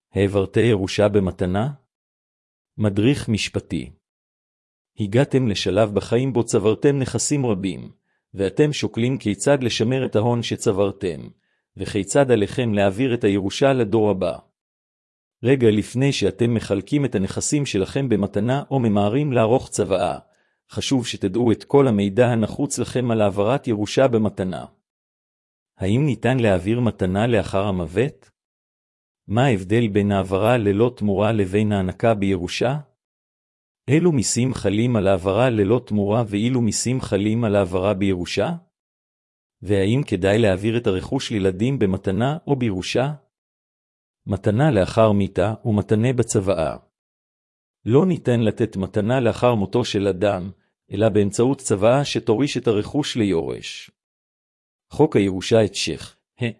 העברתי ירושה במתנה? מדריך משפטי. הגעתם לשלב בחיים בו צברתם נכסים רבים, ואתם שוקלים כיצד לשמר את ההון שצברתם, וכיצד עליכם להעביר את הירושה לדור הבא. רגע לפני שאתם מחלקים את הנכסים שלכם במתנה או ממהרים לערוך צוואה, חשוב שתדעו את כל המידע הנחוץ לכם על העברת ירושה במתנה. האם ניתן להעביר מתנה לאחר המוות? מה ההבדל בין העברה ללא תמורה לבין הענקה בירושה? אילו מיסים חלים על העברה ללא תמורה ואילו מיסים חלים על העברה בירושה? והאם כדאי להעביר את הרכוש לילדים במתנה או בירושה? מתנה לאחר מיתה ומתנה בצוואה. לא ניתן לתת מתנה לאחר מותו של אדם, אלא באמצעות צוואה שתוריש את הרכוש ליורש. חוק הירושה את שייח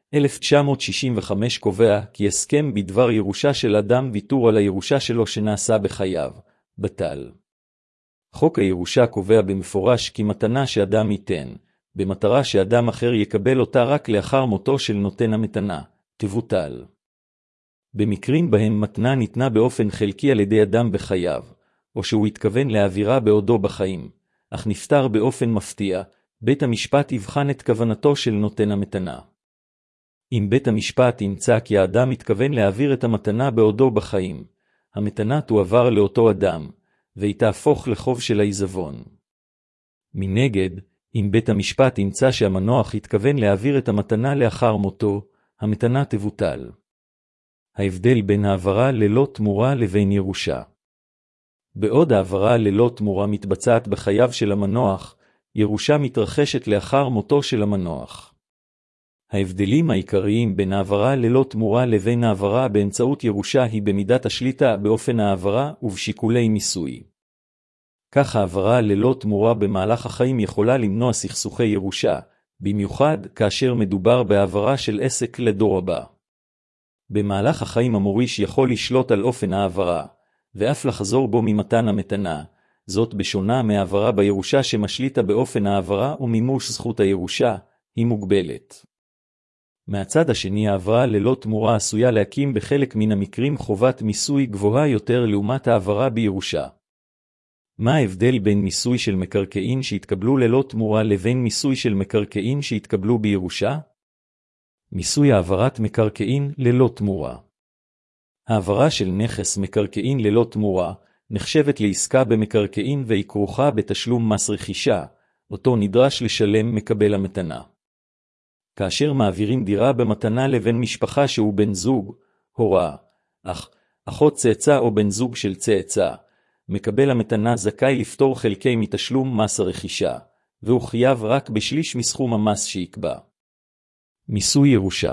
1965 קובע כי הסכם בדבר ירושה של אדם ויתור על הירושה שלו שנעשה בחייו, בטל. חוק הירושה קובע במפורש כי מתנה שאדם ייתן, במטרה שאדם אחר יקבל אותה רק לאחר מותו של נותן המתנה, תבוטל. במקרים בהם מתנה ניתנה באופן חלקי על ידי אדם בחייו, או שהוא התכוון להעבירה בעודו בחיים, אך נפטר באופן מפתיע, בית המשפט יבחן את כוונתו של נותן המתנה. אם בית המשפט ימצא כי האדם התכוון להעביר את המתנה בעודו בחיים, המתנה תועבר לאותו אדם, והיא תהפוך לחוב של העיזבון. מנגד, אם בית המשפט ימצא שהמנוח התכוון להעביר את המתנה לאחר מותו, המתנה תבוטל. ההבדל בין העברה ללא תמורה לבין ירושה. בעוד העברה ללא תמורה מתבצעת בחייו של המנוח, ירושה מתרחשת לאחר מותו של המנוח. ההבדלים העיקריים בין העברה ללא תמורה לבין העברה באמצעות ירושה היא במידת השליטה באופן העברה ובשיקולי מיסוי. כך העברה ללא תמורה במהלך החיים יכולה למנוע סכסוכי ירושה, במיוחד כאשר מדובר בהעברה של עסק לדור הבא. במהלך החיים המוריש יכול לשלוט על אופן העברה, ואף לחזור בו ממתן המתנה, זאת בשונה מהעברה בירושה שמשליטה באופן העברה ומימוש זכות הירושה, היא מוגבלת. מהצד השני העברה ללא תמורה עשויה להקים בחלק מן המקרים חובת מיסוי גבוהה יותר לעומת העברה בירושה. מה ההבדל בין מיסוי של מקרקעין שהתקבלו ללא תמורה לבין מיסוי של מקרקעין שהתקבלו בירושה? מיסוי העברת מקרקעין ללא תמורה. העברה של נכס מקרקעין ללא תמורה נחשבת לעסקה במקרקעין והיא כרוכה בתשלום מס רכישה, אותו נדרש לשלם מקבל המתנה. כאשר מעבירים דירה במתנה לבן משפחה שהוא בן זוג, הורה, אח, אחות צאצא או בן זוג של צאצא, מקבל המתנה זכאי לפטור חלקי מתשלום מס הרכישה, והוא חייב רק בשליש מסכום המס שיקבע. מיסוי ירושה.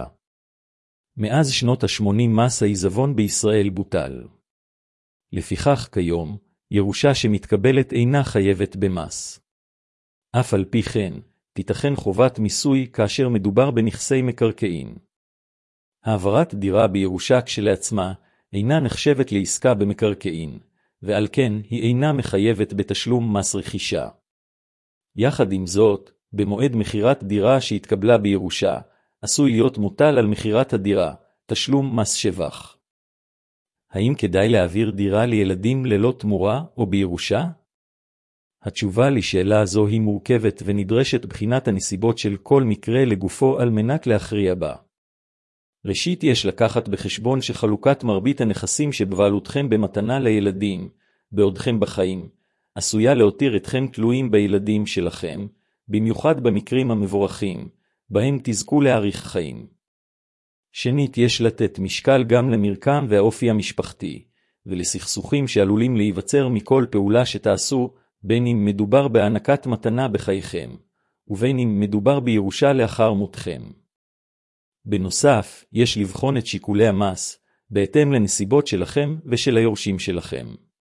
מאז שנות ה-80 מס העיזבון בישראל בוטל. לפיכך כיום, ירושה שמתקבלת אינה חייבת במס. אף על פי כן, תיתכן חובת מיסוי כאשר מדובר בנכסי מקרקעין. העברת דירה בירושה כשלעצמה אינה נחשבת לעסקה במקרקעין, ועל כן היא אינה מחייבת בתשלום מס רכישה. יחד עם זאת, במועד מחירת דירה שהתקבלה בירושה, עשוי להיות מוטל על מחירת הדירה, תשלום מס שבח. האם כדאי להעביר דירה לילדים ללא תמורה או בירושה? התשובה לשאלה זו היא מורכבת ונדרשת בחינת הנסיבות של כל מקרה לגופו על מנת להכריע בה. ראשית יש לקחת בחשבון שחלוקת מרבית הנכסים שבבעלותכם במתנה לילדים, בעודכם בחיים, עשויה להותיר אתכם תלויים בילדים שלכם, במיוחד במקרים המבורכים, בהם תזכו להאריך חיים. שנית יש לתת משקל גם למרקם והאופי המשפחתי, ולסכסוכים שעלולים להיווצר מכל פעולה שתעשו, בין אם מדובר בהענקת מתנה בחייכם, ובין אם מדובר בירושה לאחר מותכם. בנוסף, יש לבחון את שיקולי המס, בהתאם לנסיבות שלכם ושל היורשים שלכם.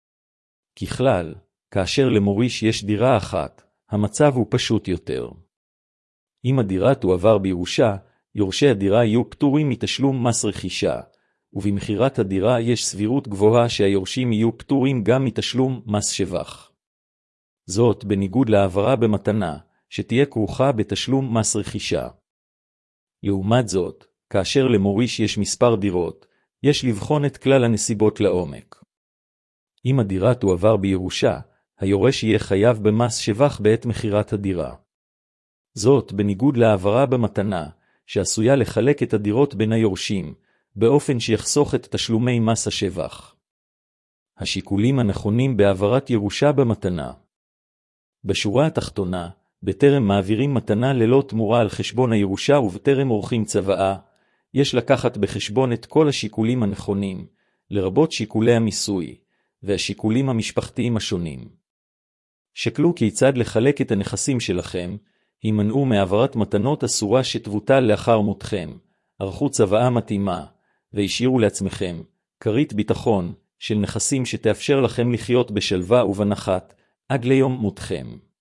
ככלל, כאשר למוריש יש דירה אחת, המצב הוא פשוט יותר. אם הדירה תועבר בירושה, יורשי הדירה יהיו פטורים מתשלום מס רכישה, ובמחירת הדירה יש סבירות גבוהה שהיורשים יהיו פטורים גם מתשלום מס שבח. זאת בניגוד להעברה במתנה, שתהיה כרוכה בתשלום מס רכישה. לעומת זאת, כאשר למוריש יש מספר דירות, יש לבחון את כלל הנסיבות לעומק. אם הדירה תועבר בירושה, היורש יהיה חייב במס שבח בעת מחירת הדירה. זאת בניגוד להעברה במתנה, שעשויה לחלק את הדירות בין היורשים, באופן שיחסוך את תשלומי מס השבח. השיקולים הנכונים בהעברת ירושה במתנה. בשורה התחתונה, בטרם מעבירים מתנה ללא תמורה על חשבון הירושה ובטרם עורכים צוואה, יש לקחת בחשבון את כל השיקולים הנכונים, לרבות שיקולי המיסוי, והשיקולים המשפחתיים השונים. שקלו כיצד לחלק את הנכסים שלכם, הימנעו מעברת מתנות אסורה שתבוטל לאחר מותכם, ערכו צוואה מתאימה, והשאירו לעצמכם כרית ביטחון של נכסים שתאפשר לכם לחיות בשלווה ובנחת עד ליום מותכם.